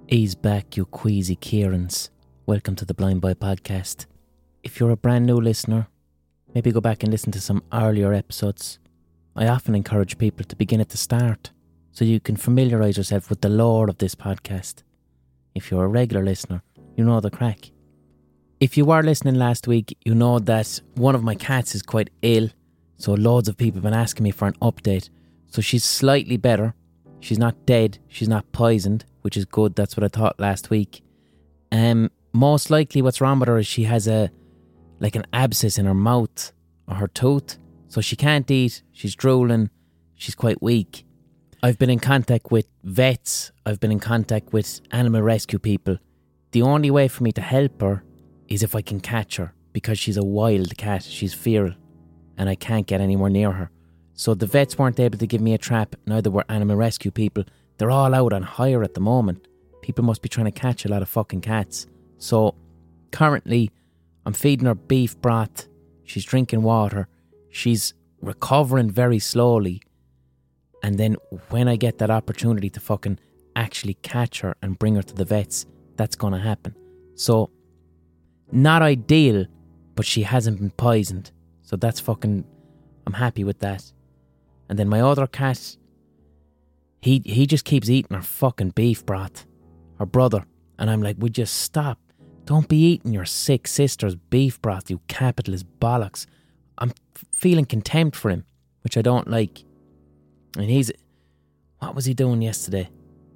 Ease back, you queasy Kierans. Welcome to the Blind Boy Podcast. If you're a brand new listener, maybe go back and listen to some earlier episodes. I often encourage people to begin at the start so you can familiarise yourself with the lore of this podcast. If you're a regular listener, you know the crack. If you were listening last week, you know that one of my cats is quite ill, so loads of people have been asking me for an update. So she's slightly better. She's not dead, she's not poisoned, which is good. That's what I thought last week. Most likely what's wrong with her is she has an abscess in her mouth or her tooth, so she can't eat, she's drooling, she's quite weak. I've been in contact with vets, I've been in contact with animal rescue people. The only way for me to help her is if I can catch her, because she's a wild cat, she's feral, and I can't get anywhere near her. So the vets weren't able to give me a trap, neither were animal rescue people. They're all out on hire at the moment. People must be trying to catch a lot of fucking cats. So currently I'm feeding her beef broth. She's drinking water. She's recovering very slowly. And then when I get that opportunity to fucking actually catch her and bring her to the vets, that's going to happen. So not ideal, but she hasn't been poisoned. So that's fucking, I'm happy with that. And then my other cat, he just keeps eating her fucking beef broth, her brother. And I'm like, would you stop? Don't be eating your sick sister's beef broth, you capitalist bollocks. I'm feeling contempt for him, which I don't like. And what was he doing yesterday?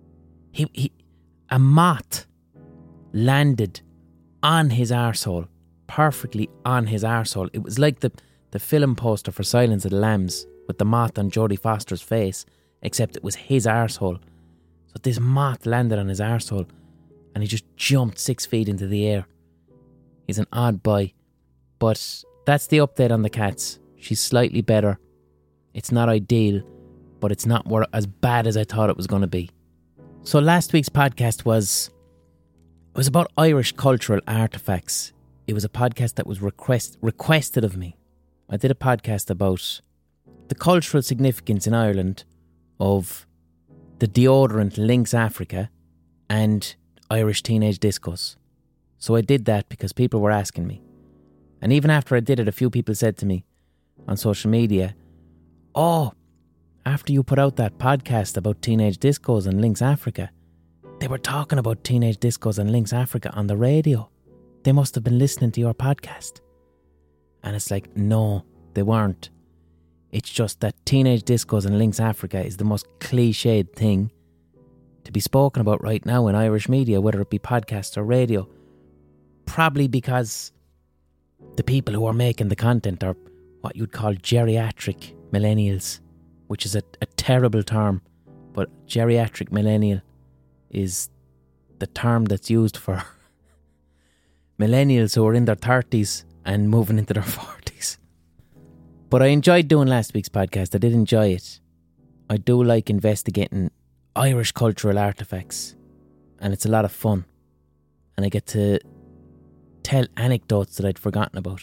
A moth landed on his arsehole, perfectly on his arsehole. It was like the film poster for Silence of the Lambs with the moth on Jodie Foster's face, except it was his arsehole. So this moth landed on his arsehole and he just jumped 6 feet into the air. He's an odd boy. But that's the update on the cats. She's slightly better. It's not ideal, but it's not as bad as I thought it was going to be. So last week's podcast was about Irish cultural artefacts. It was a podcast that was requested of me. I did a podcast about the cultural significance in Ireland of the deodorant Lynx Africa and Irish teenage discos. So I did that because people were asking me. And even after I did it, a few people said to me on social media, "Oh, after you put out that podcast about teenage discos and Lynx Africa, they were talking about teenage discos and Lynx Africa on the radio. They must have been listening to your podcast." And it's like, no, they weren't. It's just that teenage discos and Lynx Africa is the most cliched thing to be spoken about right now in Irish media, whether it be podcasts or radio. Probably because the people who are making the content are what you'd call geriatric millennials, which is a terrible term, but geriatric millennial is the term that's used for millennials who are in their 30s and moving into their 40s. But I enjoyed doing last week's podcast. I did enjoy it. I do like investigating Irish cultural artefacts, and it's a lot of fun. And I get to tell anecdotes that I'd forgotten about.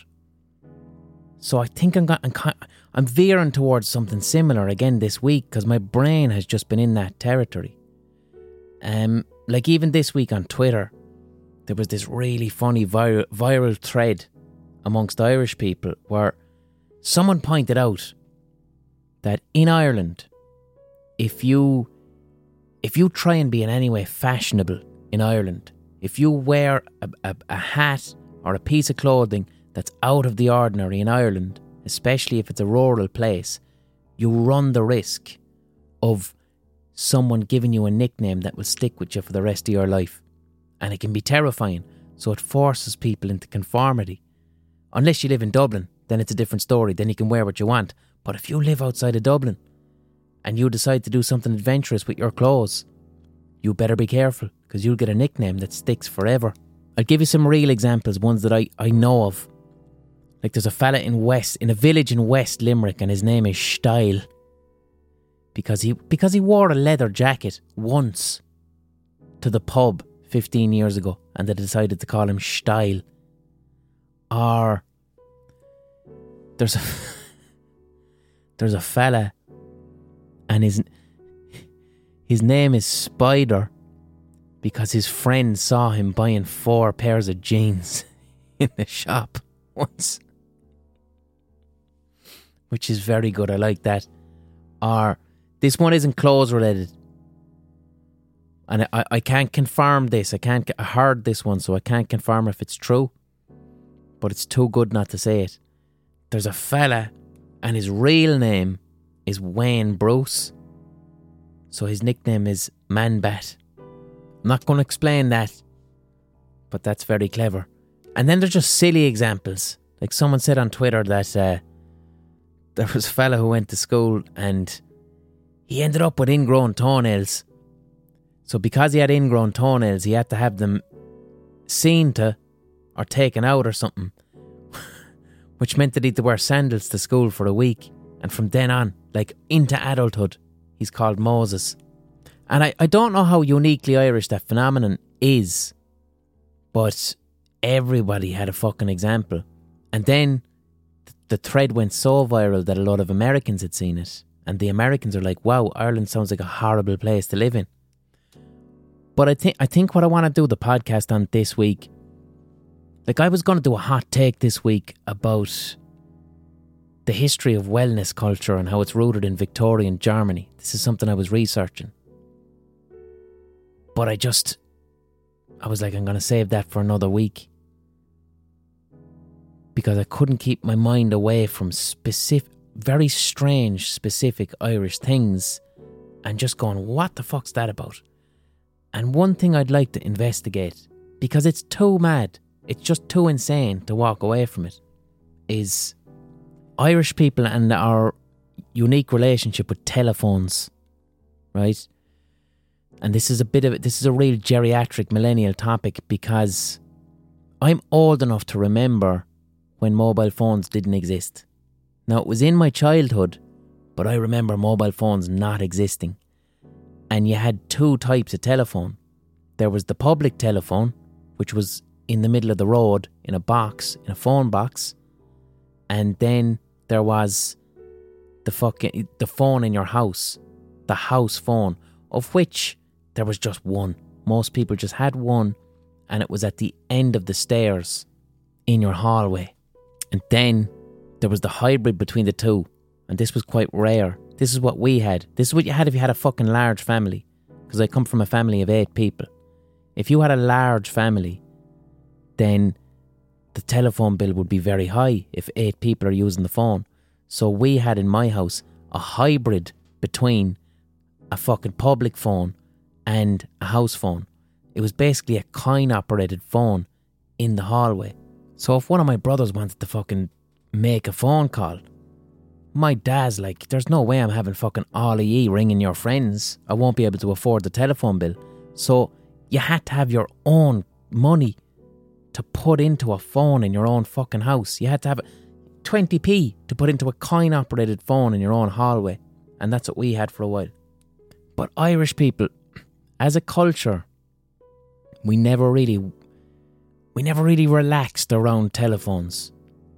So I think I'm veering towards something similar again this week because my brain has just been in that territory. Like even this week on Twitter, there was this really funny viral thread amongst Irish people where someone pointed out that in Ireland, if you try and be in any way fashionable in Ireland, if you wear a hat or a piece of clothing that's out of the ordinary in Ireland, especially if it's a rural place, you run the risk of someone giving you a nickname that will stick with you for the rest of your life. And it can be terrifying, so it forces people into conformity. Unless you live in Dublin, then it's a different story, then you can wear what you want. But if you live outside of Dublin and you decide to do something adventurous with your clothes, you better be careful, because you'll get a nickname that sticks forever. I'll give you some real examples, ones that I know of. Like there's a fella in a village in West Limerick, and his name is Style. Because he wore a leather jacket once to the pub 15 years ago, and they decided to call him Style. Or there's a fella, and his name is Spider, because his friend saw him buying 4 pairs of jeans in the shop once. Which is very good, I like that. Or, this one isn't clothes related. And I can't confirm this. I heard this one, so I can't confirm if it's true. But it's too good not to say it. There's a fella, and his real name is Wayne Bruce. So his nickname is Man Bat. I'm not going to explain that, but that's very clever. And then there's just silly examples. Like someone said on Twitter that there was a fella who went to school and he ended up with ingrown toenails. So because he had ingrown toenails, he had to have them seen to or taken out or something. Which meant that he had to wear sandals to school for a week. And from then on, like into adulthood, he's called Moses. And I don't know how uniquely Irish that phenomenon is, but everybody had a fucking example. And then the thread went so viral that a lot of Americans had seen it. And the Americans are like, wow, Ireland sounds like a horrible place to live in. But I think what I want to do the podcast on this week, like I was going to do a hot take this week about the history of wellness culture and how it's rooted in Victorian Germany. This is something I was researching. But I was like, I'm going to save that for another week. Because I couldn't keep my mind away from very strange, specific Irish things and just going, what the fuck's that about? And one thing I'd like to investigate, because it's too mad, it's just too insane to walk away from it, is Irish people and our unique relationship with telephones, right? And this is a real geriatric millennial topic because I'm old enough to remember when mobile phones didn't exist. Now, it was in my childhood, but I remember mobile phones not existing. And you had 2 types of telephone. There was the public telephone, which was in the middle of the road, in a phone box. And then there was the phone in your house, the house phone, of which there was just one. Most people just had one, and it was at the end of the stairs in your hallway. And then there was the hybrid between the two, and this was quite rare. This is what we had. This is what you had if you had a fucking large family. Because I come from a family of 8 people. If you had a large family, then the telephone bill would be very high if 8 people are using the phone. So we had in my house a hybrid between a fucking public phone and a house phone. It was basically a coin-operated phone in the hallway. So if one of my brothers wanted to fucking make a phone call, my dad's like, there's no way I'm having fucking all-EE ringing your friends. I won't be able to afford the telephone bill. So you had to have your own money to put into a phone in your own fucking house. You had to have 20p to put into a coin-operated phone in your own hallway. And that's what we had for a while. But Irish people, as a culture, we never really relaxed around telephones.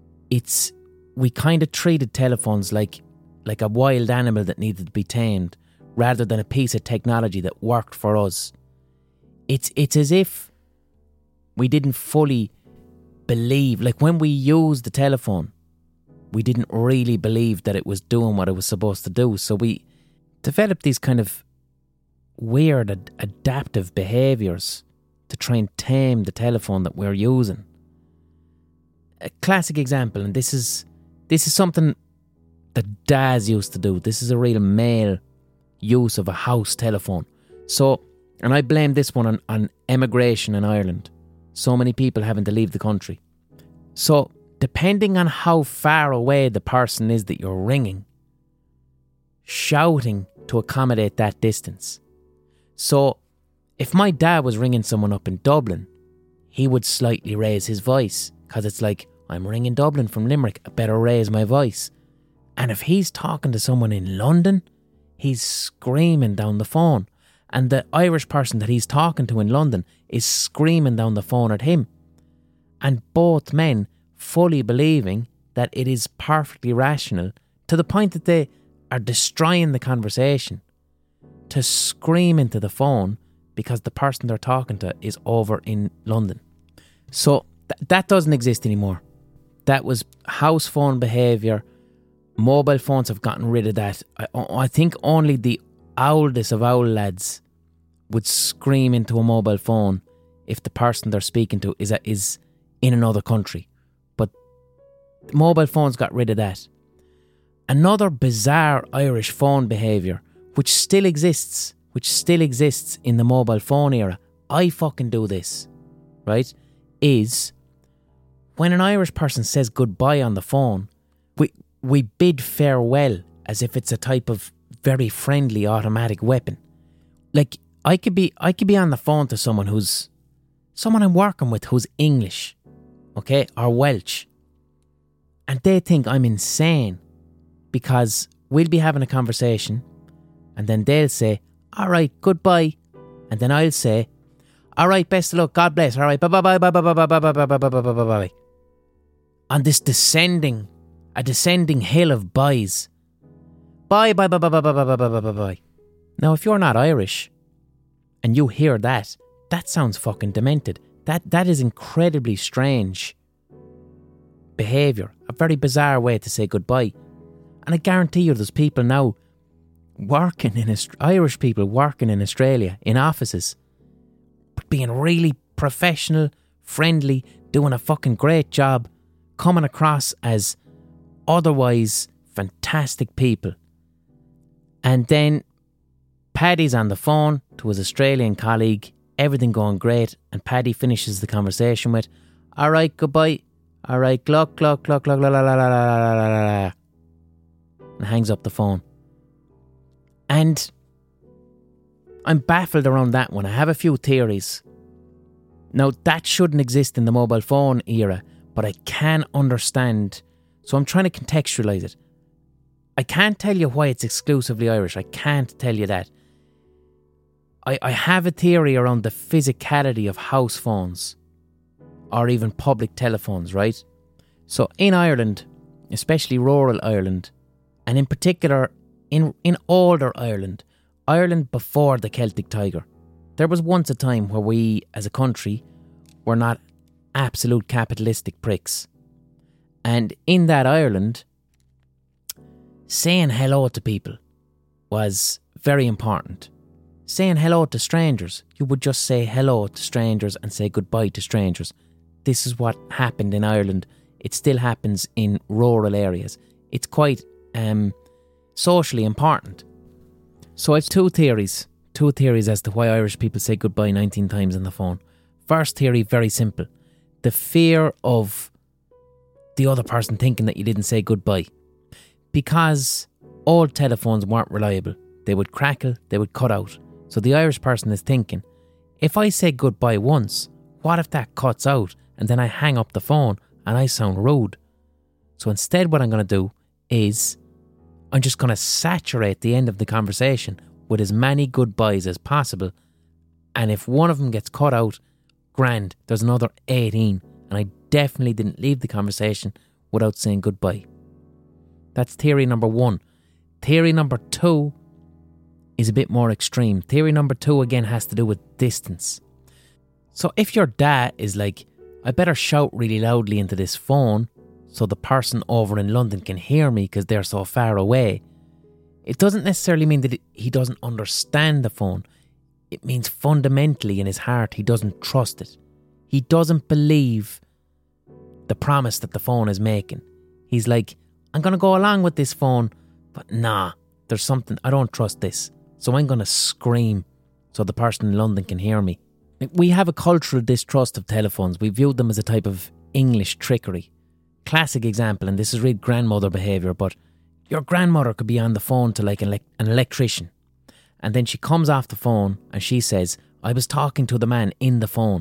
We kind of treated telephones like a wild animal that needed to be tamed, rather than a piece of technology that worked for us. It's as if we didn't fully believe, like when we used the telephone, we didn't really believe that it was doing what it was supposed to do. So we developed these kind of weird adaptive behaviours to try and tame the telephone that we're using. A classic example, and this is something that dads used to do. This is a real male use of a house telephone. So, and I blame this one on emigration in Ireland. So many people having to leave the country. So, depending on how far away the person is that you're ringing, shouting to accommodate that distance. So, if my dad was ringing someone up in Dublin, he would slightly raise his voice, because it's like, I'm ringing Dublin from Limerick, I better raise my voice. And if he's talking to someone in London, he's screaming down the phone. And the Irish person that he's talking to in London is screaming down the phone at him. And both men fully believing that it is perfectly rational, to the point that they are destroying the conversation, to scream into the phone because the person they're talking to is over in London. So that doesn't exist anymore. That was house phone behaviour. Mobile phones have gotten rid of that. I think only the oldest of owl lads would scream into a mobile phone if the person they're speaking to is in another country. But mobile phones got rid of that. Another bizarre Irish phone behaviour, which still exists in the mobile phone era, I fucking do this, right, is when an Irish person says goodbye on the phone, we bid farewell as if it's a type of very friendly automatic weapon. Like, I could be on the phone to someone I'm working with who's English, okay, or Welsh, and they think I'm insane because we'll be having a conversation and then they'll say, all right, goodbye, and then I'll say, all right, best of luck, God bless, all right, bye bye bye bye bye bye bye bye bye bye bye bye bye bye. On this descending hill of byes. Bye bye bye bye bye bye bye bye bye bye bye. Now, if you're not Irish and you hear that sounds fucking demented. That is incredibly strange behaviour. A very bizarre way to say goodbye. And I guarantee you there's people now Irish people working in Australia, in offices, being really professional, friendly, doing a fucking great job, coming across as otherwise fantastic people. And then Paddy's on the phone to his Australian colleague, everything going great, and Paddy finishes the conversation with, all right, goodbye, all right, gluck, gluck, gluck, gluck, la la la la la la la, and hangs up the phone. And I'm baffled around that one. I have a few theories. Now, that shouldn't exist in the mobile phone era, but I can understand. So I'm trying to contextualise it. I can't tell you why it's exclusively Irish. I can't tell you that. I have a theory around the physicality of house phones or even public telephones, right? So in Ireland, especially rural Ireland, and in particular in older Ireland before the Celtic Tiger, there was once a time where we as a country were not absolute capitalistic pricks. And in that Ireland, saying hello to people was very important. Saying hello to strangers, you would just say hello to strangers and say goodbye to strangers. This is what happened in Ireland. It still happens in rural areas. It's quite socially important. So I've two theories as to why Irish people say goodbye 19 times on the phone. First theory, very simple. The fear of the other person thinking that you didn't say goodbye. Because old telephones weren't reliable. They would crackle, they would cut out. So the Irish person is thinking, if I say goodbye once, what if that cuts out and then I hang up the phone and I sound rude? So instead what I'm going to do is I'm just going to saturate the end of the conversation with as many goodbyes as possible. And if one of them gets cut out, grand, there's another 18. And I definitely didn't leave the conversation without saying goodbye. That's theory number one. Theory number two is a bit more extreme. Theory number two again has to do with distance. So if your dad is like, I better shout really loudly into this phone so the person over in London can hear me because they're so far away, it doesn't necessarily mean that he doesn't understand the phone. It means fundamentally in his heart he doesn't trust it. He doesn't believe the promise that the phone is making. He's like, I'm going to go along with this phone, but nah, there's something, I don't trust this. So I'm going to scream so the person in London can hear me. We have a cultural distrust of telephones. We view them as a type of English trickery. Classic example, and this is real grandmother behaviour, but your grandmother could be on the phone to like an electrician, and then she comes off the phone and she says, I was talking to the man in the phone.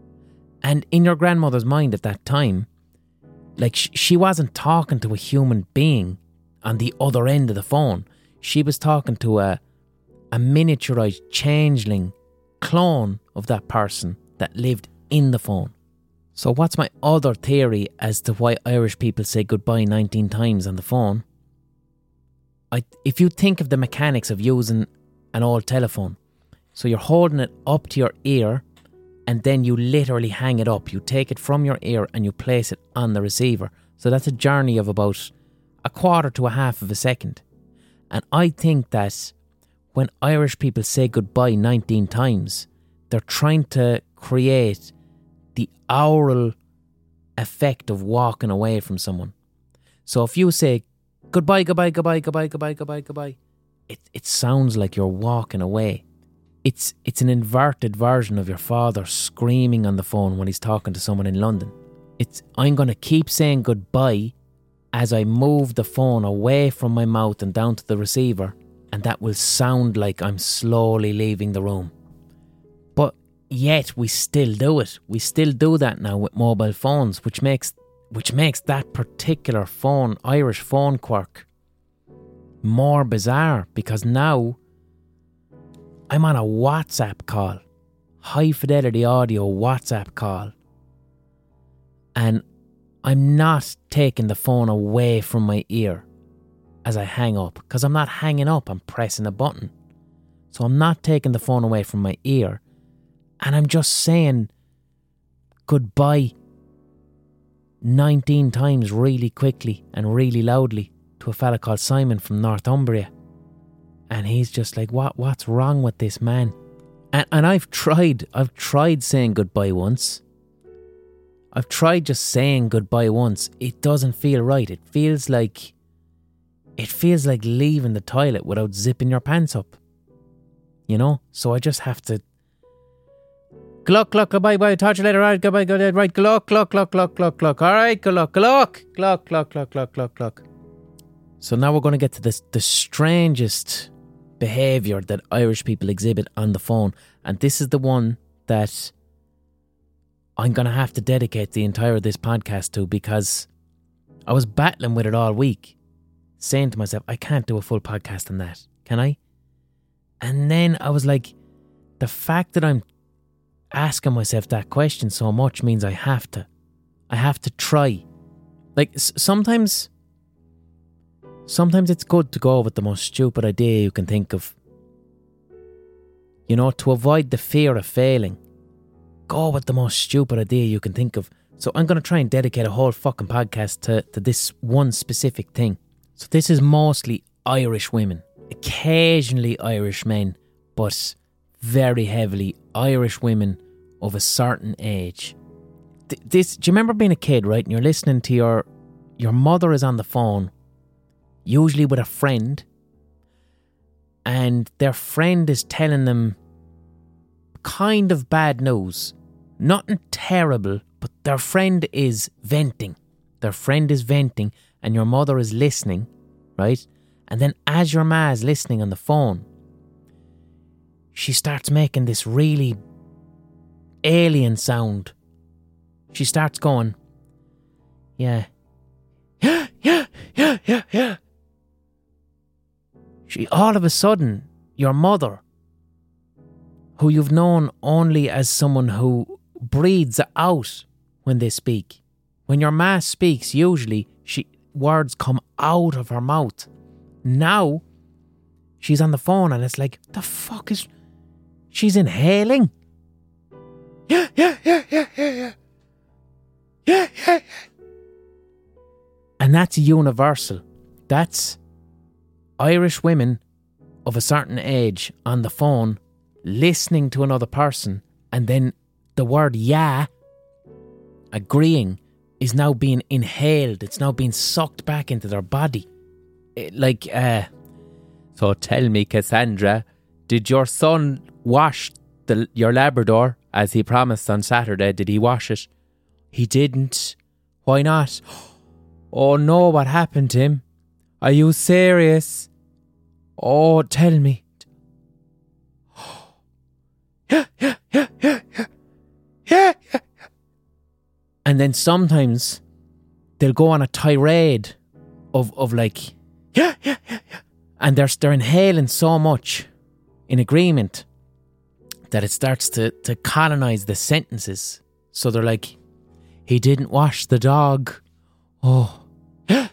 And in your grandmother's mind at that time, like she wasn't talking to a human being on the other end of the phone. She was talking to a miniaturized changeling clone of that person that lived in the phone. So what's my other theory as to why Irish people say goodbye 19 times on the phone? If you think of the mechanics of using an old telephone, So you're holding it up to your ear and then you literally hang it up. You take it from your ear and you place it on the receiver. So that's a journey of about a quarter to a half of a second. And I think that when Irish people say goodbye 19 times, they're trying to create the aural effect of walking away from someone. So if you say goodbye, goodbye, goodbye, goodbye, goodbye, goodbye, goodbye, it sounds like you're walking away. It's an inverted version of your father screaming on the phone when he's talking to someone in London. I'm going to keep saying goodbye as I move the phone away from my mouth and down to the receiver, and that will sound like I'm slowly leaving the room. But yet we still do it. We still do that now with mobile phones, which makes that particular Irish phone quirk more bizarre, because now I'm on a WhatsApp call, high fidelity audio WhatsApp call, and I'm not taking the phone away from my ear as I hang up, because I'm not hanging up, I'm pressing a button. So I'm not taking the phone away from my ear, and I'm just saying goodbye 19 times really quickly and really loudly to a fella called Simon from Northumbria. And he's just like, what's wrong with this man? And I've tried saying goodbye once. I've tried just saying goodbye once. It doesn't feel right. It feels like leaving the toilet without zipping your pants up. You know? So I just have to good luck, goodbye, talk to you later, right, goodbye, good, right, good luck, alright, good luck. So now we're going to get to the strangest behaviour that Irish people exhibit on the phone, and this is the one that I'm going to have to dedicate the entire of this podcast to, because I was battling with it all week, saying to myself, I can't do a full podcast on that, can I? And then I was like, the fact that I'm asking myself that question so much means I have to try. Like sometimes it's good to go with the most stupid idea you can think of. You know, to avoid the fear of failing, go with the most stupid idea you can think of. So I'm going to try and dedicate a whole fucking podcast to this one specific thing. So this is mostly Irish women, occasionally Irish men, but very heavily Irish women of a certain age. Do you remember being a kid, right? And you're listening to your mother is on the phone, usually with a friend, and their friend is telling them kind of bad news. Nothing terrible, but their friend is venting. And your mother is listening, right? And then as your ma is listening on the phone, she starts making this really alien sound. She starts going, yeah. All of a sudden, your mother, who you've known only as someone who breathes out when they speak. When your ma speaks, usually words come out of her mouth. Now, she's on the phone and it's like, the fuck is... She's inhaling. Yeah. And that's universal. That's Irish women of a certain age on the phone listening to another person, and then the word yeah, agreeing, is now being inhaled. It's now being sucked back into their body. So tell me, Cassandra, did your son wash your Labrador as he promised on Saturday? Did he wash it? He didn't. Why not? Oh no, what happened to him? Are you serious? Oh, tell me. Yeah. And then sometimes they'll go on a tirade of like, yeah. And they're inhaling so much in agreement that it starts to colonize the sentences. So they're like, he didn't wash the dog. Oh, yeah.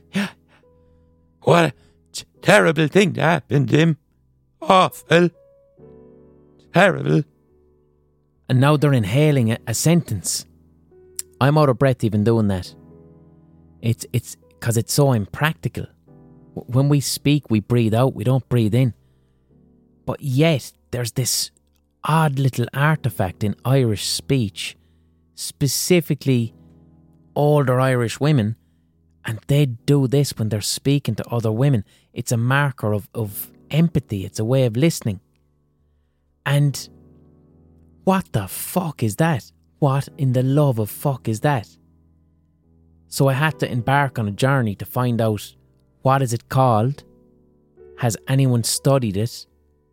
What a terrible thing to happen to him. Awful. terrible. And now they're inhaling a sentence. I'm out of breath even doing that. It's because it's so impractical. When we speak, we breathe out, we don't breathe in. But yet, there's this odd little artefact in Irish speech, specifically older Irish women, and they do this when they're speaking to other women. It's a marker of empathy. It's a way of listening. And what the fuck is that? What in the love of fuck is that? So I had to embark on a journey to find out, what is it called? Has anyone studied it?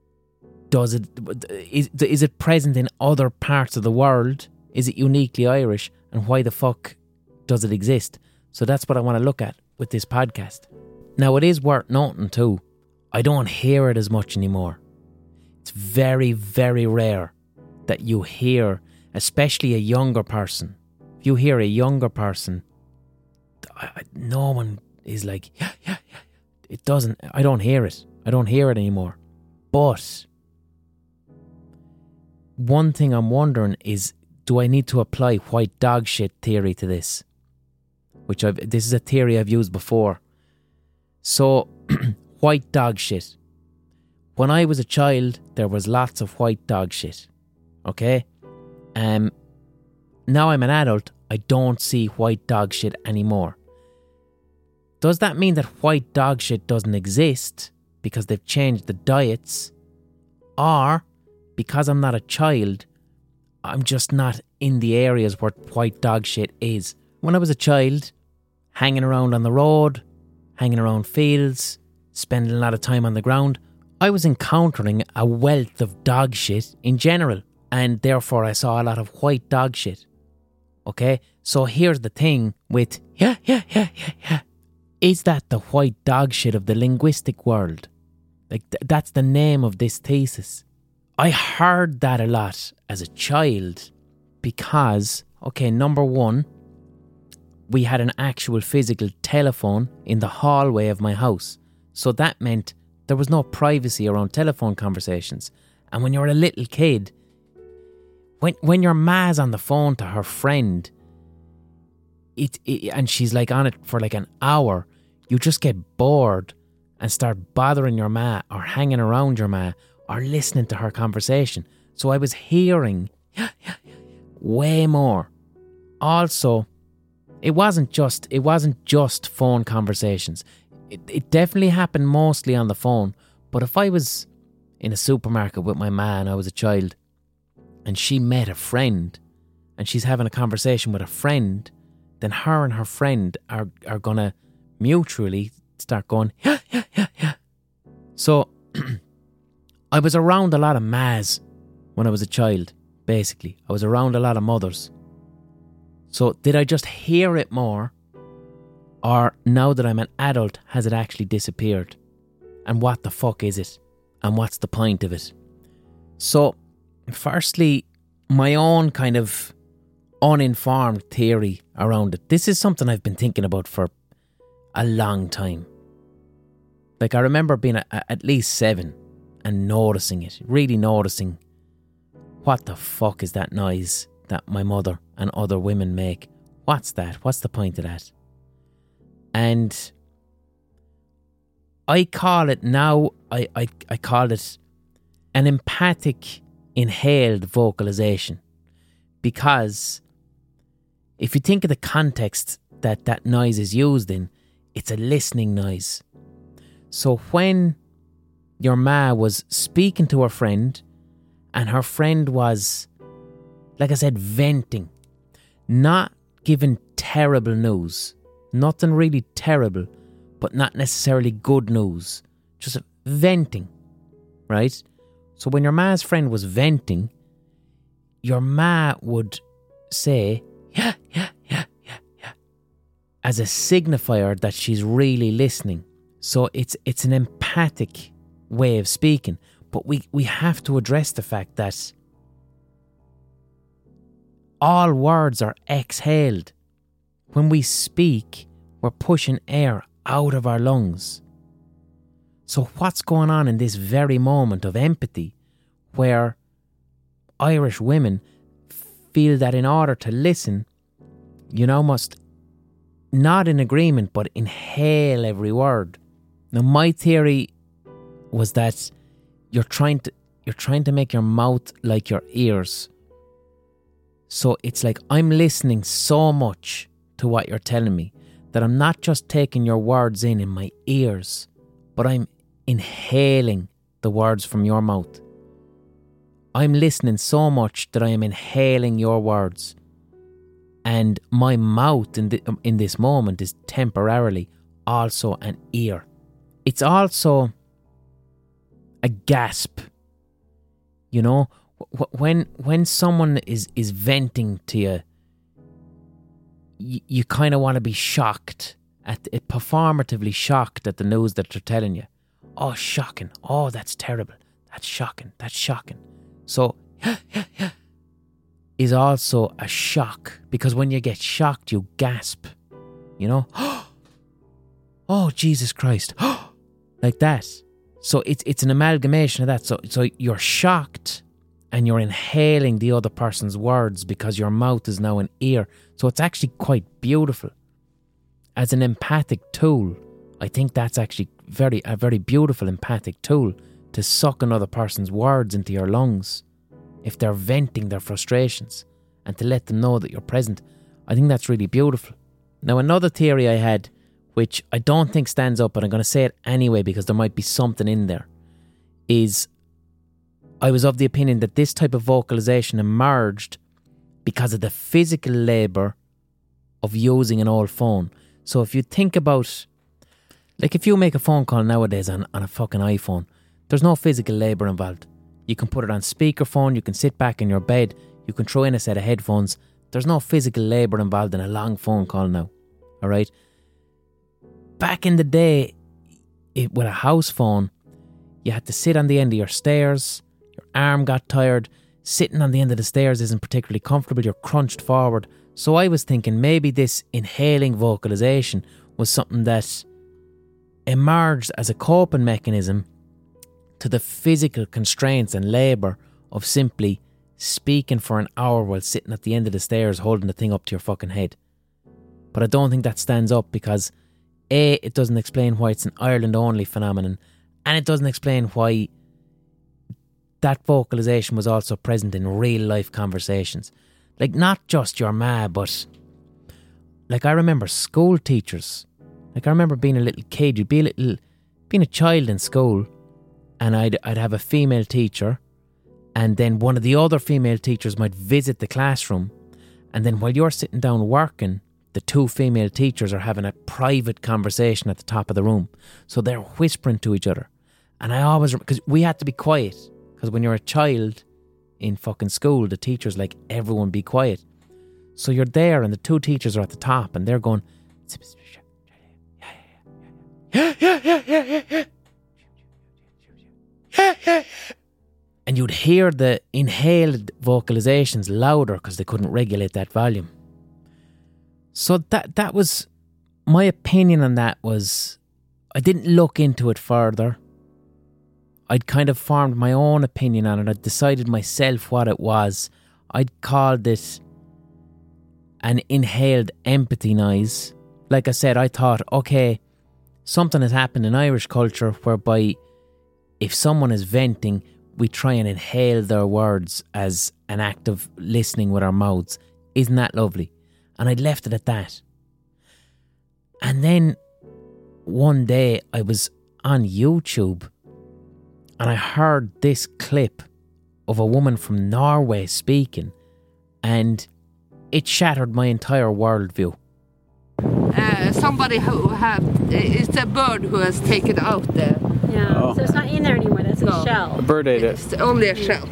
Is it present in other parts of the world? Is it uniquely Irish? And why the fuck does it exist? So that's what I want to look at with this podcast. Now, it is worth noting too, I don't hear it as much anymore. It's very, very rare that you hear, especially a younger person. If you hear a younger person, no one is like, yeah. It doesn't, I don't hear it. I don't hear it anymore. But one thing I'm wondering is, do I need to apply white dog shit theory to this? This is a theory I've used before. So, white dog shit. When I was a child, there was lots of white dog shit. Okay? Now I'm an adult, I don't see white dog shit anymore. Does that mean that white dog shit doesn't exist because they've changed the diets? Or, because I'm not a child, I'm just not in the areas where white dog shit is? When I was a child, hanging around on the road, hanging around fields, spending a lot of time on the ground, I was encountering a wealth of dog shit in general, and therefore I saw a lot of white dog shit. Okay? So here's the thing with, yeah. Is that the white dog shit of the linguistic world? Like, that's the name of this thesis. I heard that a lot as a child because, okay, number one, we had an actual physical telephone in the hallway of my house. So that meant there was no privacy around telephone conversations. And when you're a little kid, when your ma's on the phone to her friend, and she's like on it for like an hour, you just get bored and start bothering your ma or hanging around your ma or listening to her conversation. So I was hearing way more. Also, it wasn't just phone conversations. It definitely happened mostly on the phone. But if I was in a supermarket with my ma and I was a child and she met a friend and she's having a conversation with a friend, then her and her friend are going to mutually start going, yeah. So, I was around a lot of mas when I was a child, basically. I was around a lot of mothers. So, did I just hear it more? Or now that I'm an adult, has it actually disappeared? And what the fuck is it? And what's the point of it? So, firstly, my own kind of uninformed theory around it. This is something I've been thinking about for a long time. Like, I remember being at least 7 and noticing it, really noticing, what the fuck is that noise that my mother and other women make? What's that? What's the point of that? And I call it now, I call it an empathic inhaled vocalization. Because if you think of the context that noise is used in, it's a listening noise. So when your ma was speaking to her friend and her friend was, like I said, venting, not giving terrible news, nothing really terrible, but not necessarily good news, just venting, right? So when your ma's friend was venting, your ma would say, yeah, as a signifier that she's really listening. So it's an empathic way of speaking. But we have to address the fact that all words are exhaled. When we speak, we're pushing air out of our lungs. So what's going on in this very moment of empathy where Irish women feel that in order to listen, you now must, not in agreement, but inhale every word. Now, my theory was that you're trying to make your mouth like your ears. So it's like I'm listening so much to what you're telling me that I'm not just taking your words in my ears, but I'm inhaling the words from your mouth. I'm listening so much that I am inhaling your words. And my mouth in this moment is temporarily also an ear. It's also a gasp. You know, when someone is venting to you, you kind of want to be shocked, performatively shocked at the news that they're telling you. Oh, shocking. Oh, that's terrible. That's shocking. That's shocking. So, is also a shock, because when you get shocked, you gasp. You know? Oh, Jesus Christ. Like that. So it's an amalgamation of that. So you're shocked and you're inhaling the other person's words because your mouth is now an ear. So it's actually quite beautiful. As an empathic tool, I think that's actually a very beautiful empathic tool, to suck another person's words into your lungs if they're venting their frustrations, and to let them know that you're present. I think that's really beautiful. Now, another theory I had, which I don't think stands up, but I'm going to say it anyway because there might be something in there, is I was of the opinion that this type of vocalization emerged because of the physical labour of using an old phone. So if you think about, like, if you make a phone call nowadays on a fucking iPhone, there's no physical labour involved. You can put it on speakerphone, you can sit back in your bed, you can throw in a set of headphones. There's no physical labour involved in a long phone call now. Alright? Back in the day, with a house phone, you had to sit on the end of your stairs, your arm got tired, sitting on the end of the stairs isn't particularly comfortable, you're crunched forward. So I was thinking maybe this inhaling vocalisation was something that emerged as a coping mechanism to the physical constraints and labour of simply speaking for an hour while sitting at the end of the stairs holding the thing up to your fucking head. But I don't think that stands up because A, it doesn't explain why it's an Ireland only phenomenon, and it doesn't explain why that vocalisation was also present in real life conversations. Like, not just your ma, but like, I remember school teachers. Like, I remember being a little kid, being a child in school, and I'd have a female teacher, and then one of the other female teachers might visit the classroom, and then while you're sitting down working, the two female teachers are having a private conversation at the top of the room. So they're whispering to each other. And I always, because we had to be quiet, because when you're a child in fucking school, the teacher's like, everyone be quiet. So you're there and the two teachers are at the top and they're going, and you'd hear the inhaled vocalizations louder because they couldn't regulate that volume. So that was my opinion on that. Was I didn't look into it further. I'd kind of formed my own opinion on it. I'd decided myself what it was. I'd called it an inhaled empathy noise. Like I said, I thought, okay, something has happened in Irish culture whereby if someone is venting, we try and inhale their words as an act of listening with our mouths. Isn't that lovely? And I'd left it at that. And then one day I was on YouTube and I heard this clip of a woman from Norway speaking, and it shattered my entire worldview. Somebody who it's a bird who has taken out the... Yeah, Oh. so it's not in there anymore, that's a shell. A bird ate it. It's only a shell.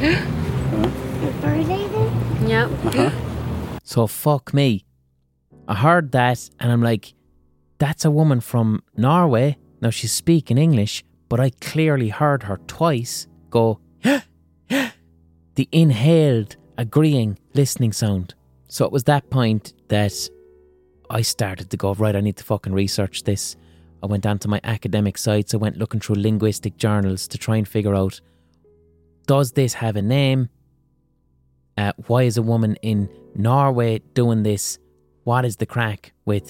Yep. So fuck me. I heard that and I'm like, that's a woman from Norway. Now she's speaking English, but I clearly heard her twice go, the inhaled, agreeing, listening sound. So it was that point that I started to go, right, I need to fucking research this. I went onto my academic sites. I went looking through linguistic journals to try and figure out, does this have a name? Why is a woman in Norway doing this? What is the crack with...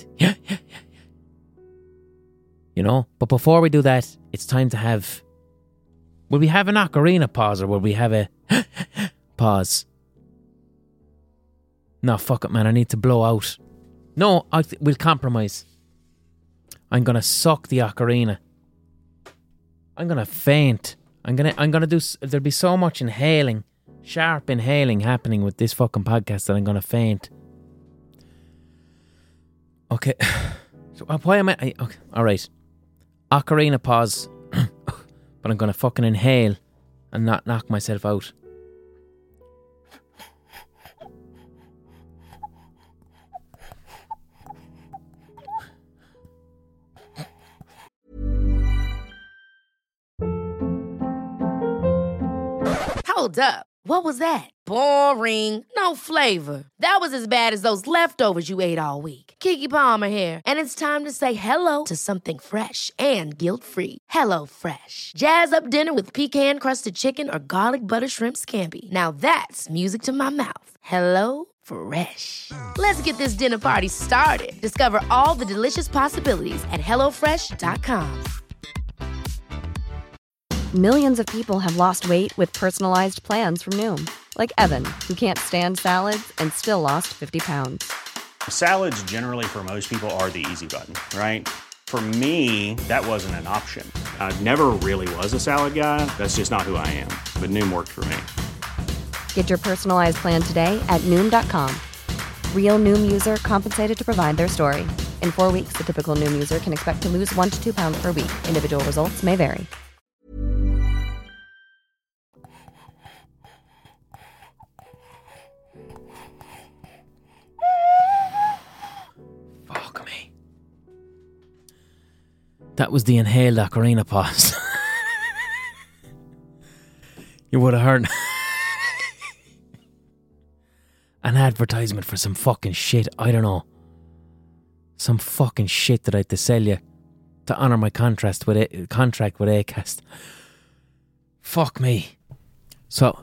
You know? But before we do that, it's time to have... Will we have an ocarina pause or will we have a pause? No, fuck it, man. I need to blow out. No, we'll compromise. I'm going to suck the ocarina. I'm going to faint. I'm gonna do... There'll be so much inhaling, sharp inhaling happening with this fucking podcast that I'm going to faint. Okay. So why am I... Okay, all right. Ocarina pause. But I'm going to fucking inhale and not knock myself out. Hold up. What was that? Boring. No flavor. That was as bad as those leftovers you ate all week. Keke Palmer here, and it's time to say hello to something fresh and guilt-free. Hello Fresh. Jazz up dinner with pecan-crusted chicken or garlic butter shrimp scampi. Now that's music to my mouth. Hello Fresh. Let's get this dinner party started. Discover all the delicious possibilities at hellofresh.com. Millions of people have lost weight with personalized plans from Noom. Like Evan, who can't stand salads and still lost 50 pounds. Salads generally for most people are the easy button, right? For me, that wasn't an option. I never really was a salad guy. That's just not who I am. But Noom worked for me. Get your personalized plan today at Noom.com. Real Noom user compensated to provide their story. In 4 weeks, the typical Noom user can expect to lose 1 to 2 pounds per week. Individual results may vary. Fuck me. That was the inhaled ocarina pause. You would have heard an advertisement for some fucking shit. I don't know. Some fucking shit that I had to sell you to honour my contract with Acast. Fuck me. So,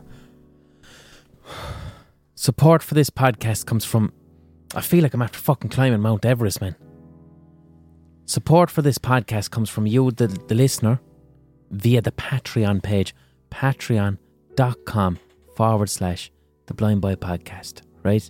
support for this podcast comes from... I feel like I'm after fucking climbing Mount Everest, man. Support for this podcast comes from you, the listener, via the Patreon page, patreon.com/The Blind Boy Podcast, right?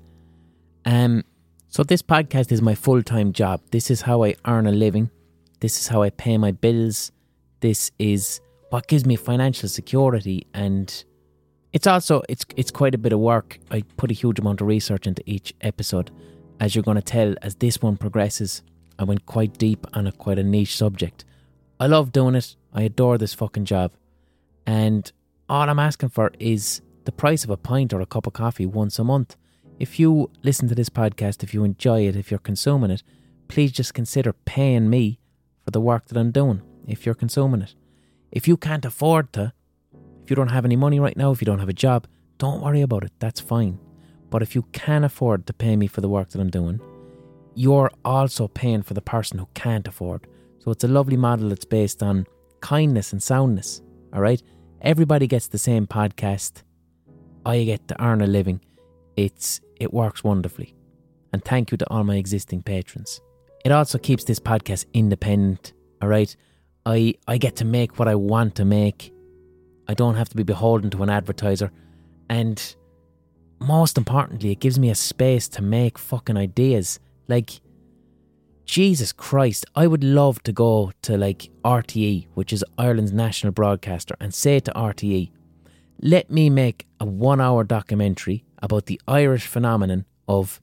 So this podcast is my full-time job. This is how I earn a living. This is how I pay my bills. This is what gives me financial security, and it's also, it's quite a bit of work. I put a huge amount of research into each episode. As you're going to tell, as this one progresses, I went quite deep on quite a niche subject. I love doing it. I adore this fucking job. And all I'm asking for is the price of a pint or a cup of coffee once a month. If you listen to this podcast, if you enjoy it, if you're consuming it, please just consider paying me for the work that I'm doing, if you're consuming it. If you can't afford to, if you don't have any money right now, if you don't have a job, don't worry about it. That's fine. But if you can afford to pay me for the work that I'm doing, you're also paying for the person who can't afford. So it's a lovely model that's based on kindness and soundness. All right? Everybody gets the same podcast. I get to earn a living. It works wonderfully. And thank you to all my existing patrons. It also keeps this podcast independent. All right? I get to make what I want to make. I don't have to be beholden to an advertiser. And most importantly, it gives me a space to make fucking ideas. Like, Jesus Christ, I would love to go to like RTE, which is Ireland's national broadcaster, and say to RTE, let me make a 1-hour documentary about the Irish phenomenon of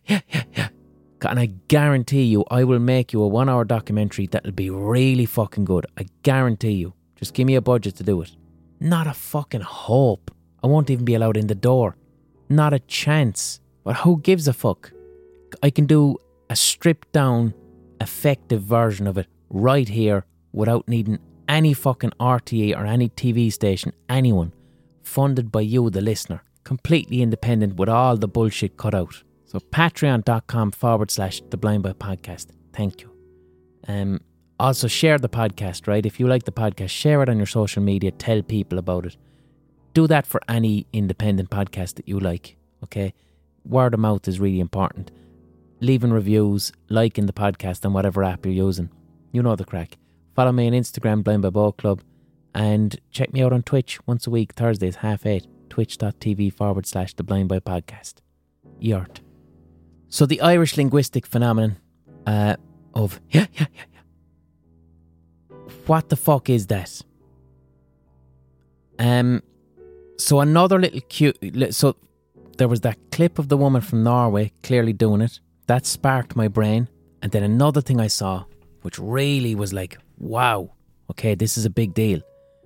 and I guarantee you I will make you a 1-hour documentary that'll be really fucking good. I guarantee you. Just give me a budget to do it. Not a fucking hope. I won't even be allowed in the door. Not a chance. But who gives a fuck? I can do a stripped down, effective version of it right here without needing any fucking RTE or any TV station, anyone. Funded by you, the listener. Completely independent with all the bullshit cut out. So patreon.com/The Blind Boy Podcast. Thank you. Also share the podcast, right? If you like the podcast, share it on your social media. Tell people about it. Do that for any independent podcast that you like. okay? Word of mouth is really important. Leaving reviews, liking the podcast on whatever app you're using. You know the crack. Follow me on Instagram, Blind by Ball Club, and check me out on Twitch once a week, Thursdays, 8:30, twitch.tv/The Blind Boy Podcast. Yart. So the Irish linguistic phenomenon of what the fuck is that? So another little cute. So there was that clip of the woman from Norway clearly doing it. That sparked my brain. And then another thing I saw, which really was like, wow, okay, this is a big deal.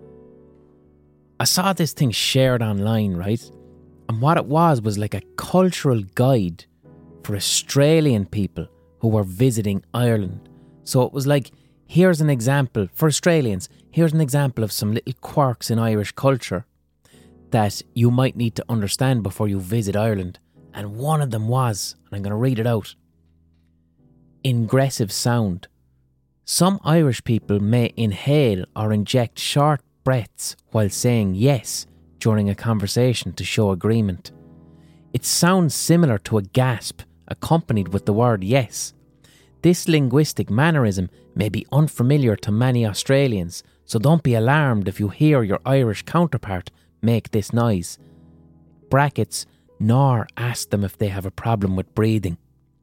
I saw this thing shared online, right? And what it was like a cultural guide for Australian people who were visiting Ireland. So it was like, here's an example, for Australians, here's an example of some little quirks in Irish culture that you might need to understand before you visit Ireland. And one of them was, and I'm going to read it out, ingressive sound. Some Irish people may inhale or inject short breaths while saying yes during a conversation to show agreement. It sounds similar to a gasp accompanied with the word yes. This linguistic mannerism may be unfamiliar to many Australians, so don't be alarmed if you hear your Irish counterpart make this noise. Brackets, nor ask them if they have a problem with breathing.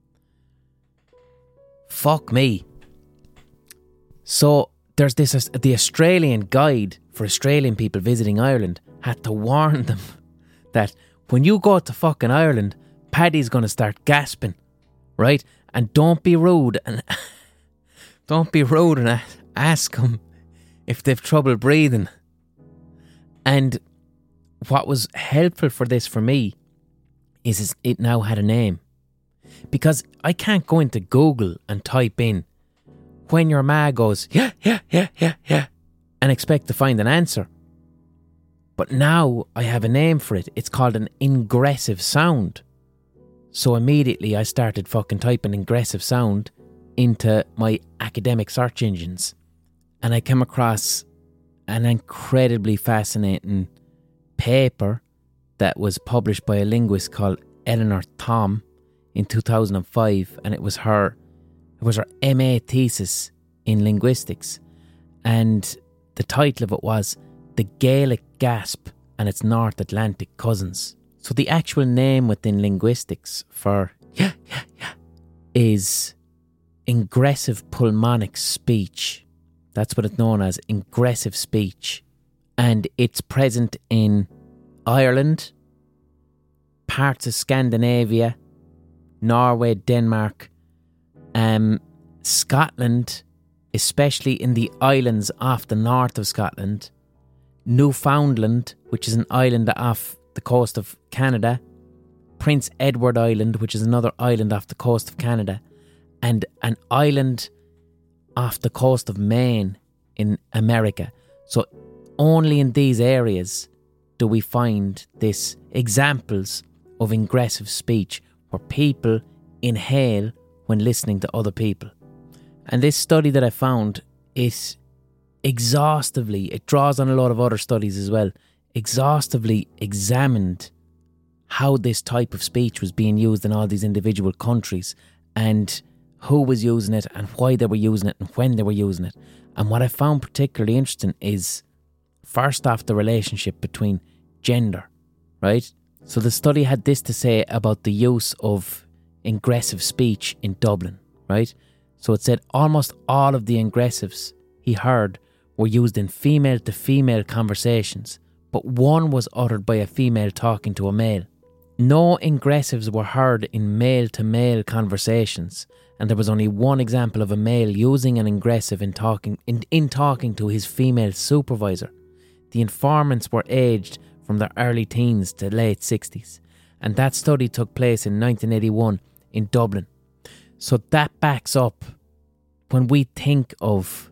Fuck me. So there's this, the Australian guide for Australian people visiting Ireland had to warn them that when you go to fucking Ireland, Paddy's going to start gasping, right? And don't be rude and ask them if they've trouble breathing. And what was helpful for this for me is it now had a name. Because I can't go into Google and type in when your ma goes, yeah, and expect to find an answer. But now I have a name for it. It's called an ingressive sound. So immediately I started fucking typing ingressive sound into my academic search engines. And I came across an incredibly fascinating paper that was published by a linguist called Eleanor Thom in 2005, and it was her MA thesis in linguistics, and the title of it was The Gaelic Gasp and its North Atlantic Cousins. So the actual name within linguistics for is ingressive pulmonic speech. That's what it's known as, ingressive speech. And it's present in Ireland, parts of Scandinavia, Norway, Denmark, Scotland, especially in the islands off the north of Scotland, Newfoundland, which is an island off the coast of Canada, Prince Edward Island, which is another island off the coast of Canada, and an island off the coast of Maine in America. So only in these areas do we find this examples of ingressive speech where people inhale when listening to other people. And this study that I found is exhaustively, it draws on a lot of other studies as well, exhaustively examined how this type of speech was being used in all these individual countries and who was using it and why they were using it and when they were using it. And what I found particularly interesting is, first off, the relationship between gender, right? So the study had this to say about the use of ingressive speech in Dublin, right? So it said almost all of the ingressives he heard were used in female-to-female conversations, but one was uttered by a female talking to a male. No ingressives were heard in male-to-male conversations, and there was only one example of a male using an ingressive in talking to his female supervisor. The informants were aged from their early teens to late 60s, and that study took place in 1981 in Dublin. So that backs up when we think of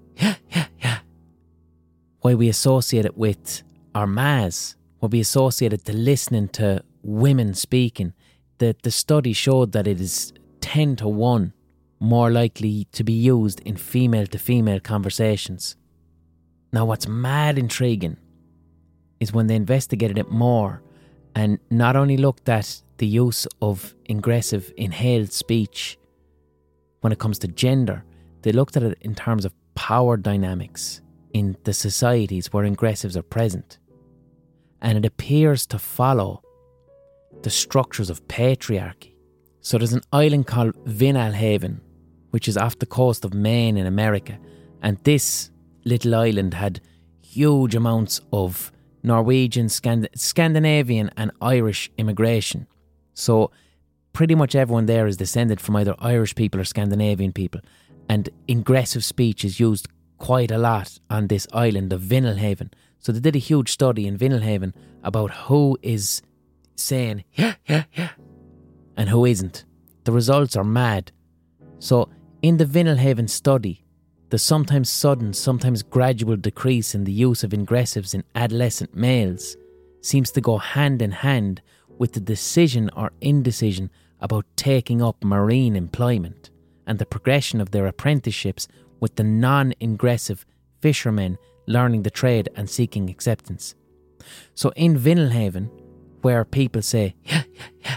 why we associate it with our mas, why we associate it to listening to women speaking. The study showed that it is 10 to 1 more likely to be used in female-to-female conversations. Now, what's mad intriguing is when they investigated it more and not only looked at the use of ingressive inhaled speech when it comes to gender, they looked at it in terms of power dynamics in the societies where ingressives are present. And it appears to follow the structures of patriarchy. So there's an island called Vinalhaven, which is off the coast of Maine in America. And this little island had huge amounts of Norwegian, Scandinavian and Irish immigration. So pretty much everyone there is descended from either Irish people or Scandinavian people. And ingressive speech is used quite a lot on this island of Vinalhaven. So they did a huge study in Vinalhaven about who is saying yeah, yeah, yeah, and who isn't. The results are mad. So in the Vinalhaven study, the sometimes sudden, sometimes gradual decrease in the use of ingressives in adolescent males seems to go hand in hand with the decision or indecision about taking up marine employment and the progression of their apprenticeships with the non-ingressive fishermen learning the trade and seeking acceptance. So in Vinalhaven, where people say, yeah, yeah, yeah,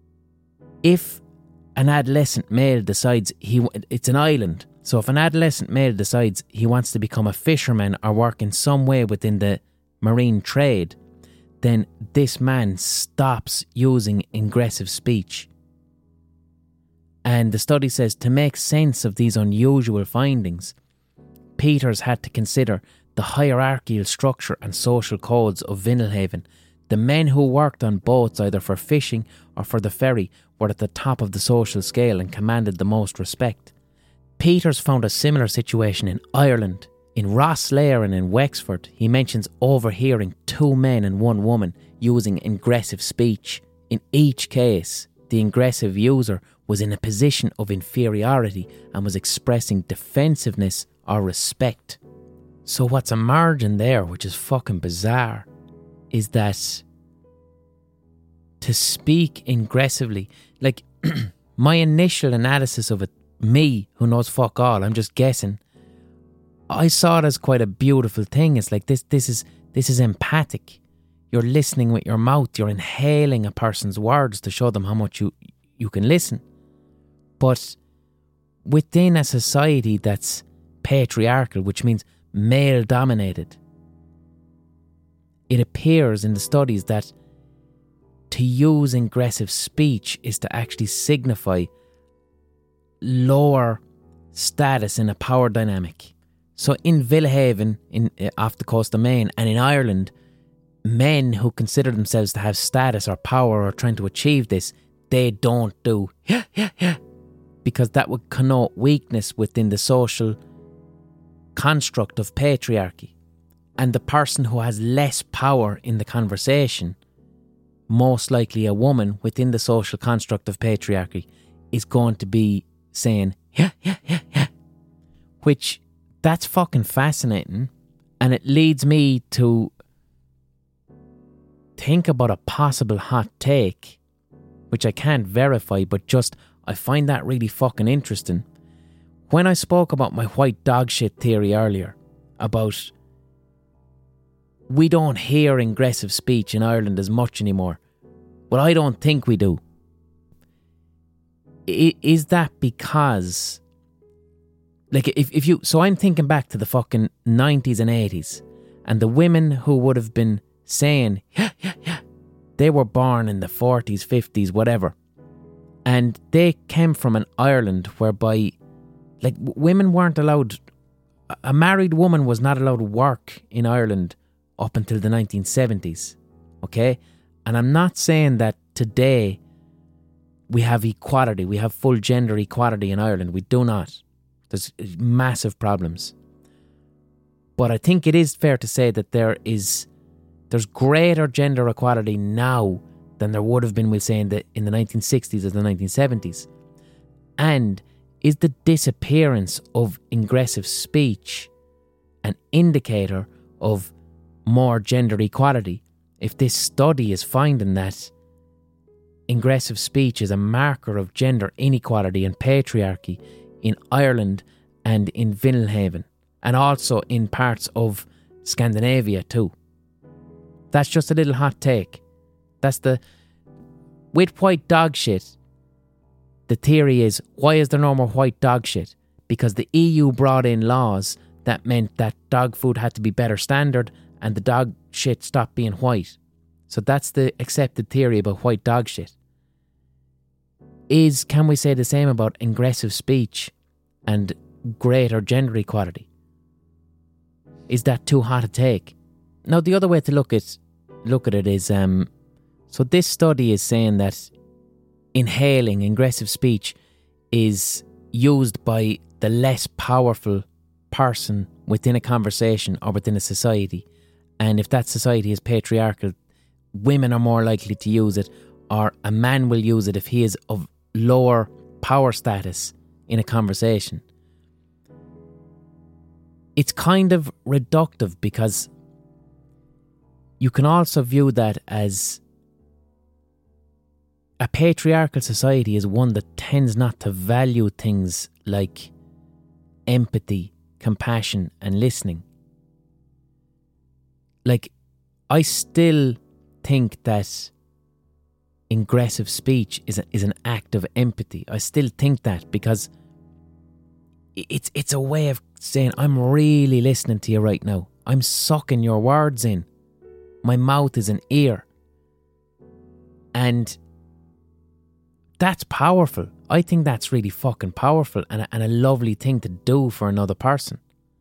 if an adolescent male decides it's an island, so if an adolescent male decides he wants to become a fisherman or work in some way within the marine trade, then this man stops using ingressive speech. And the study says to make sense of these unusual findings, Peters had to consider the hierarchical structure and social codes of Vinalhaven. The men who worked on boats either for fishing or for the ferry were at the top of the social scale and commanded the most respect. Peters found a similar situation in Ireland. In Rosslare and in Wexford, he mentions overhearing 2 men and 1 woman using ingressive speech. In each case, the ingressive user was in a position of inferiority and was expressing defensiveness or respect. So what's emerging there, which is fucking bizarre, is that to speak ingressively, like my initial analysis of it, me, who knows fuck all, I'm just guessing, I saw it as quite a beautiful thing. It's like this is empathic. You're listening with your mouth, you're inhaling a person's words to show them how much you can listen. But within a society that's patriarchal, which means male-dominated, it appears in the studies that to use ingressive speech is to actually signify lower status in a power dynamic. So in Vinalhaven, off the coast of Maine, and in Ireland, men who consider themselves to have status or power or trying to achieve this, they don't do yeah, yeah, yeah, because that would connote weakness within the social construct of patriarchy. And the person who has less power in the conversation, most likely a woman within the social construct of patriarchy, is going to be saying yeah, yeah, yeah, yeah. Which, that's fucking fascinating. And it leads me to think about a possible hot take, which I can't verify, but just I find that really fucking interesting. When I spoke about my white dog shit theory earlier, about we don't hear ingressive speech in Ireland as much anymore, well, I don't think we do. Is that because, like, if you, so I'm thinking back to the fucking 90s and 80s, and the women who would have been saying, yeah, yeah, yeah, they were born in the 40s, 50s, whatever. And they came from an Ireland whereby, like, women weren't allowed, a married woman was not allowed to work in Ireland up until the 1970s, okay? And I'm not saying that today we have equality, we have full gender equality in Ireland. We do not. There's massive problems. But I think it is fair to say that there's greater gender equality now than there would have been, we'll say, in the 1960s or the 1970s. And is the disappearance of ingressive speech an indicator of more gender equality? If this study is finding that ingressive speech is a marker of gender inequality and patriarchy in Ireland and in Vinalhaven, and also in parts of Scandinavia too. That's just a little hot take. That's the with white dog shit, the theory is, why is there no more white dog shit? Because the EU brought in laws that meant that dog food had to be better standard and the dog shit stopped being white. So that's the accepted theory about white dog shit. Can we say the same about aggressive speech and greater gender equality? Is that too hot a take? Now, the other way to look at it is, so this study is saying that inhaling aggressive speech is used by the less powerful person within a conversation or within a society. And if that society is patriarchal, women are more likely to use it, or a man will use it if he is of lower power status in a conversation. It's kind of reductive because you can also view that as a patriarchal society is one that tends not to value things like empathy, compassion and listening. Like, I still think that aggressive speech is an act of empathy. I still think that because it's a way of saying, I'm really listening to you right now. I'm sucking your words in. My mouth is an ear. And that's powerful. I think that's really fucking powerful and a lovely thing to do for another person.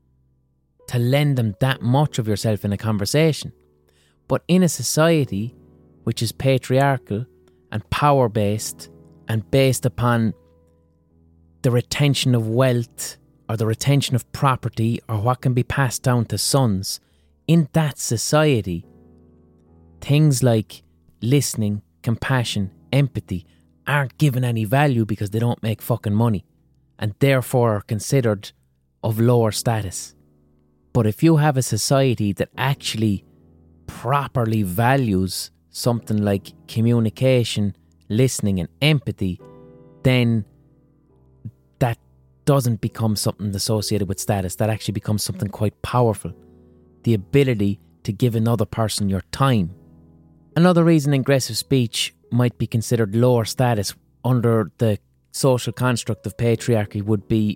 To lend them that much of yourself in a conversation. But in a society which is patriarchal and power-based and based upon the retention of wealth or the retention of property or what can be passed down to sons, in that society, things like listening, compassion, empathy aren't given any value because they don't make fucking money and therefore are considered of lower status. But if you have a society that actually properly values something like communication, listening and empathy, then that doesn't become something associated with status. That actually becomes something quite powerful. The ability to give another person your time. Another reason aggressive speech might be considered lower status under the social construct of patriarchy would be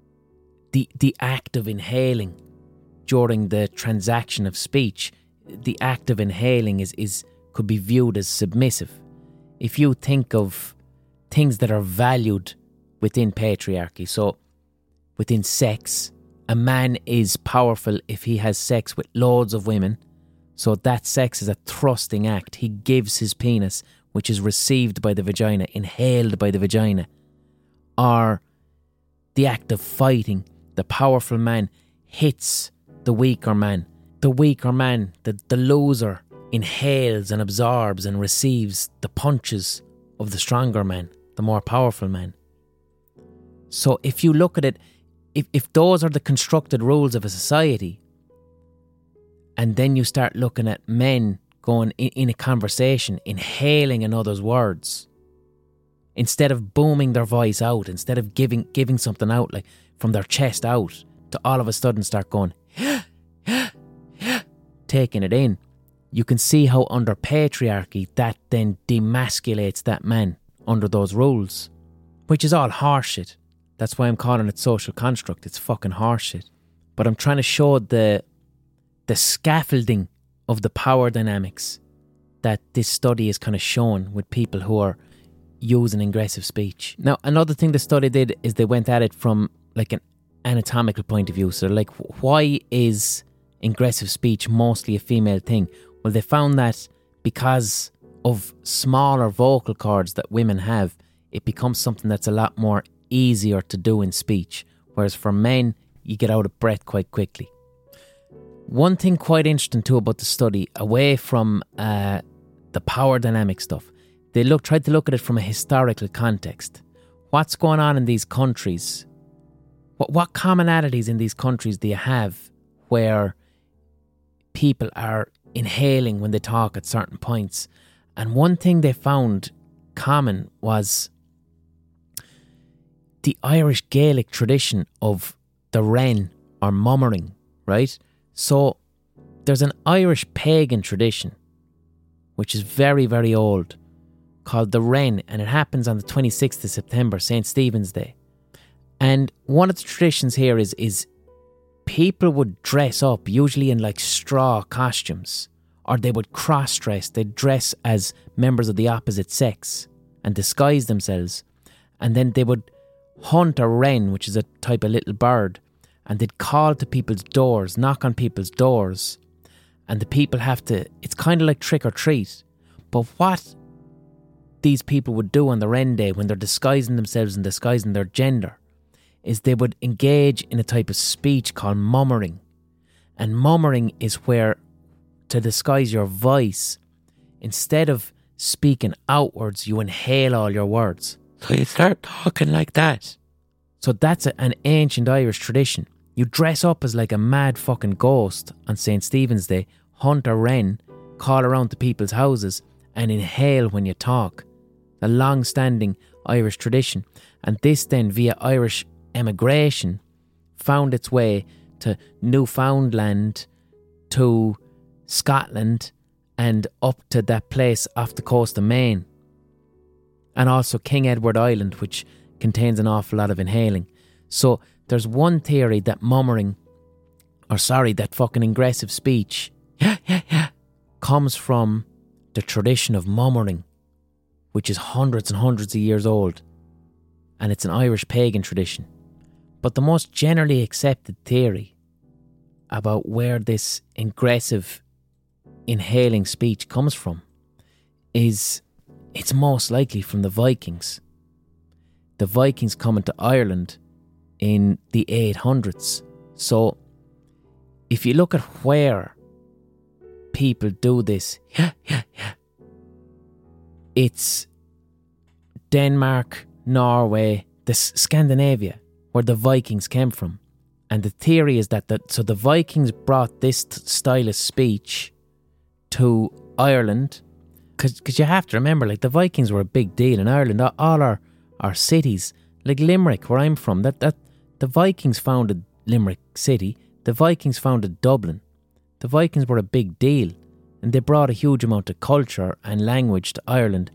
the act of inhaling during the transaction of speech. The act of inhaling could be viewed as submissive. If you think of things that are valued within patriarchy, so within sex, a man is powerful if he has sex with loads of women, so that sex is a thrusting act. He gives his penis, which is received by the vagina, inhaled by the vagina. Or the act of fighting, the powerful man hits the weaker man. The weaker man, the loser, inhales and absorbs and receives the punches of the stronger man, the more powerful man. So if you look at it, if those are the constructed rules of a society, and then you start looking at men going in a conversation, inhaling another's words, instead of booming their voice out, instead of giving something out, like from their chest out, to all of a sudden start going, taking it in, you can see how under patriarchy that then demasculates that man under those rules, which is all horseshit. That's why I'm calling it social construct. It's fucking horseshit. But I'm trying to show the scaffolding of the power dynamics that this study is kind of showing with people who are using aggressive speech. Now, another thing the study did is they went at it from like an anatomical point of view. So like, why is aggressive speech mostly a female thing? Well, they found that because of smaller vocal cords that women have, it becomes something that's a lot more easier to do in speech. Whereas for men, you get out of breath quite quickly. One thing quite interesting too about the study, away from the power dynamic stuff, they tried to look at it from a historical context. What's going on in these countries? What commonalities in these countries do you have where people are inhaling when they talk at certain points? And one thing they found common was the Irish Gaelic tradition of the wren or mummering, right? So there's an Irish pagan tradition, which is very, very old, called the Wren, and it happens on the 26th of September, St. Stephen's Day. And one of the traditions here is people would dress up, usually in like straw costumes, or they would cross-dress. They'd dress as members of the opposite sex and disguise themselves. And then they would hunt a wren, which is a type of little bird, and they'd call to people's doors, knock on people's doors, and the people have to, it's kind of like trick or treat. But what these people would do on the Wren Day when they're disguising themselves and disguising their gender is they would engage in a type of speech called mummering. And mummering is where, to disguise your voice, instead of speaking outwards, you inhale all your words. So you start talking like that. So that's an ancient Irish tradition. You dress up as like a mad fucking ghost on St. Stephen's Day, hunt a wren, call around to people's houses and inhale when you talk. A long-standing Irish tradition. And this then, via Irish emigration, found its way to Newfoundland, to Scotland, and up to that place off the coast of Maine. And also King Edward Island, which contains an awful lot of inhaling. So there's one theory that that fucking aggressive speech, comes from the tradition of mummering, which is hundreds and hundreds of years old. And it's an Irish pagan tradition. But the most generally accepted theory about where this aggressive inhaling speech comes from is it's most likely from the Vikings. The Vikings coming to Ireland in the 800s. So if you look at where people do this, it's Denmark, Norway, Scandinavia, where the Vikings came from. And the theory is that the Vikings brought this style of speech to Ireland, because you have to remember, like, the Vikings were a big deal in Ireland. All our cities, like Limerick, where I'm from, that the Vikings founded Limerick City. The Vikings founded Dublin. The Vikings were a big deal, and they brought a huge amount of culture and language to Ireland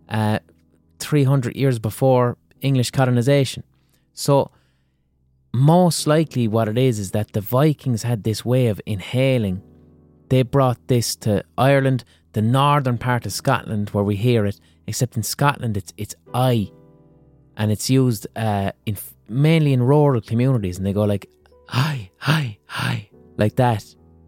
300 years before English colonisation. So most likely what it is that the Vikings had this way of inhaling. They brought this to Ireland, the northern part of Scotland where we hear it, except in Scotland it's I, and it's used mainly in rural communities, and they go like hi, hi, hi, like that.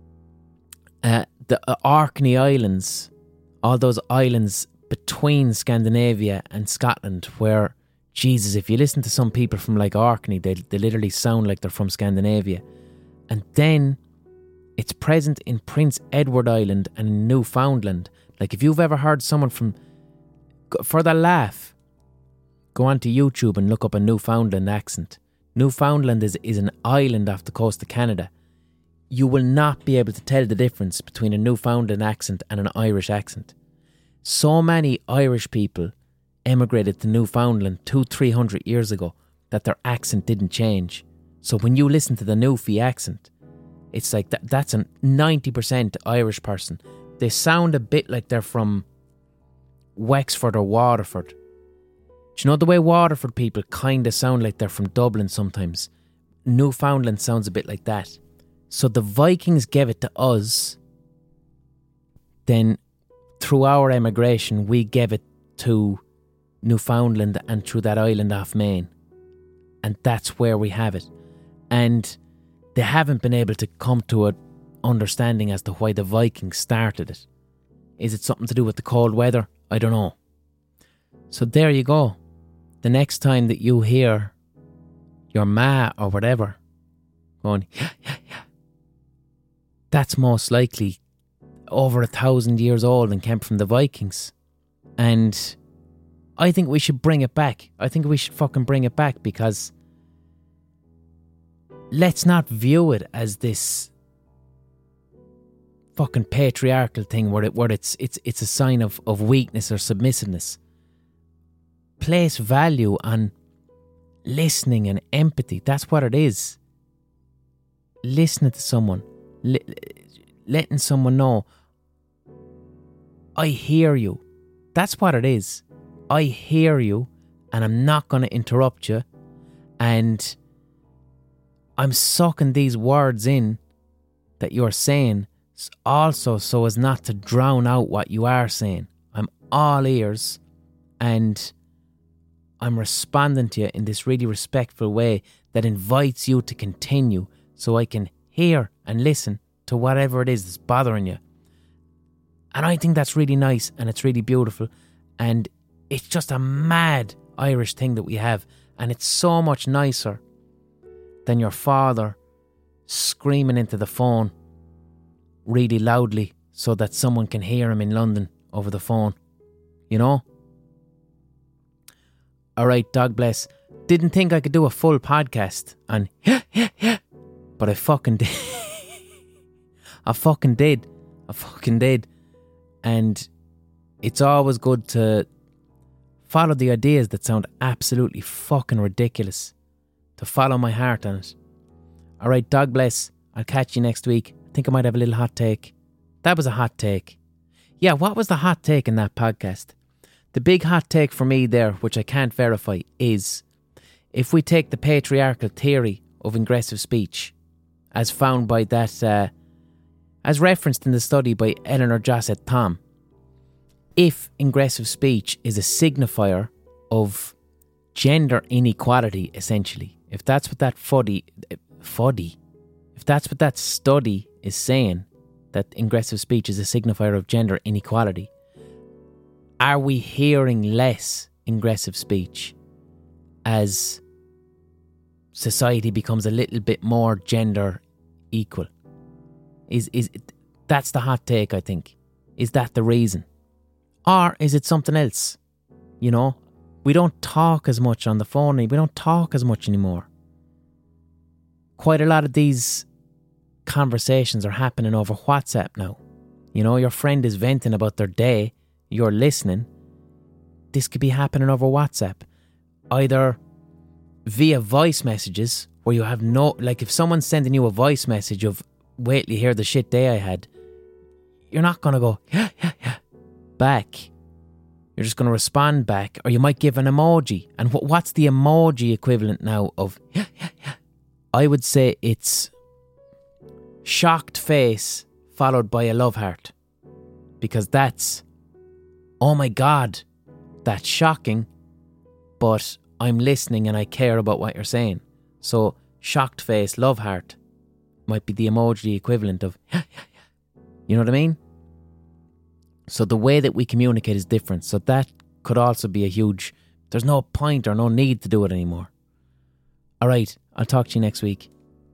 The Orkney Islands, all those islands between Scandinavia and Scotland, where, Jesus, if you listen to some people from like Orkney, they literally sound like they're from Scandinavia. And then it's present in Prince Edward Island and in Newfoundland. Like, if you've ever heard someone from, for the laugh, go onto YouTube and look up a Newfoundland accent. Newfoundland is an island off the coast of Canada. You will not be able to tell the difference between a Newfoundland accent and an Irish accent. So many Irish people emigrated to Newfoundland 200-300 years ago that their accent didn't change. So when you listen to the Newfie accent, it's like that's a 90% Irish person. They sound a bit like they're from Wexford or Waterford. Do you know the way Waterford people kind of sound like they're from Dublin sometimes? Newfoundland sounds a bit like that. So the Vikings gave it to us. Then through our emigration, we gave it to Newfoundland and through that island off Maine. And that's where we have it. And they haven't been able to come to an understanding as to why the Vikings started it. Is it something to do with the cold weather? I don't know. So there you go. The next time that you hear your ma or whatever going, yeah, that's most likely over 1,000 years old and came from the Vikings. And I think we should bring it back. I think we should fucking bring it back, because let's not view it as this fucking patriarchal thing where it's a sign of weakness or submissiveness. Place value on listening and empathy. That's what it is. Listening to someone, letting someone know, I hear you. That's what it is. I hear you and I'm not going to interrupt you, and I'm sucking these words in that you're saying also so as not to drown out what you are saying. I'm all ears and I'm responding to you in this really respectful way that invites you to continue so I can hear and listen to whatever it is that's bothering you. And I think that's really nice and it's really beautiful, and it's just a mad Irish thing that we have, and it's so much nicer than your father screaming into the phone really loudly so that someone can hear him in London over the phone, you know? Alright, dog bless. Didn't think I could do a full podcast on but I fucking did. I fucking did. And it's always good to follow the ideas that sound absolutely fucking ridiculous, to follow my heart on it. Alright, dog bless. I'll catch you next week. I think I might have a little hot take. That was a hot take. Yeah, what was the hot take in that podcast? The big hot take for me there, which I can't verify, is if we take the patriarchal theory of ingressive speech, as found by that, as referenced in the study by Eleanor Josset Thom, if ingressive speech is a signifier of gender inequality, essentially, if that's what that if that's what that study is saying, that ingressive speech is a signifier of gender inequality, are we hearing less ingressive speech as society becomes a little bit more gender equal? That's the hot take, I think. Is that the reason? Or is it something else? You know, we don't talk as much on the phone. We don't talk as much anymore. Quite a lot of these conversations are happening over WhatsApp now. You know, your friend is venting about their day. You're listening. This could be happening over WhatsApp. Either via voice messages, where you have no... Like, if someone's sending you a voice message of, wait till you hear the shit day I had, you're not going to go, yeah, back. You're just going to respond back, or you might give an emoji. And what's the emoji equivalent now of, yeah? I would say it's shocked face followed by a love heart. Because that's, oh my God, that's shocking, but I'm listening and I care about what you're saying. So shocked face, love heart might be the emoji equivalent of, you know what I mean? So the way that we communicate is different. So that could also be a huge, there's no point or no need to do it anymore. Alright, I'll talk to you next week.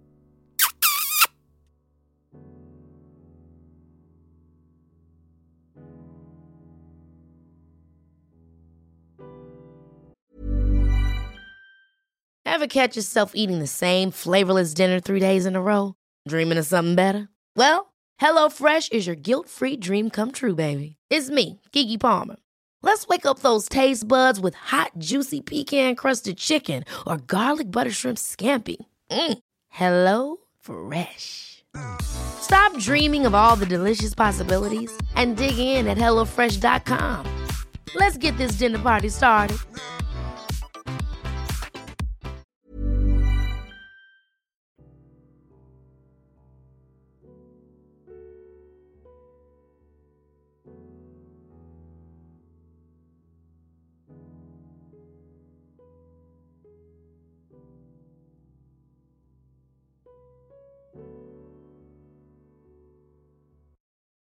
Ever catch yourself eating the same flavorless dinner 3 days in a row? Dreaming of something better? Well, HelloFresh is your guilt-free dream come true, baby. It's me, Keke Palmer. Let's wake up those taste buds with hot, juicy pecan-crusted chicken or garlic butter shrimp scampi. Hello Fresh. Stop dreaming of all the delicious possibilities and dig in at HelloFresh.com. Let's get this dinner party started.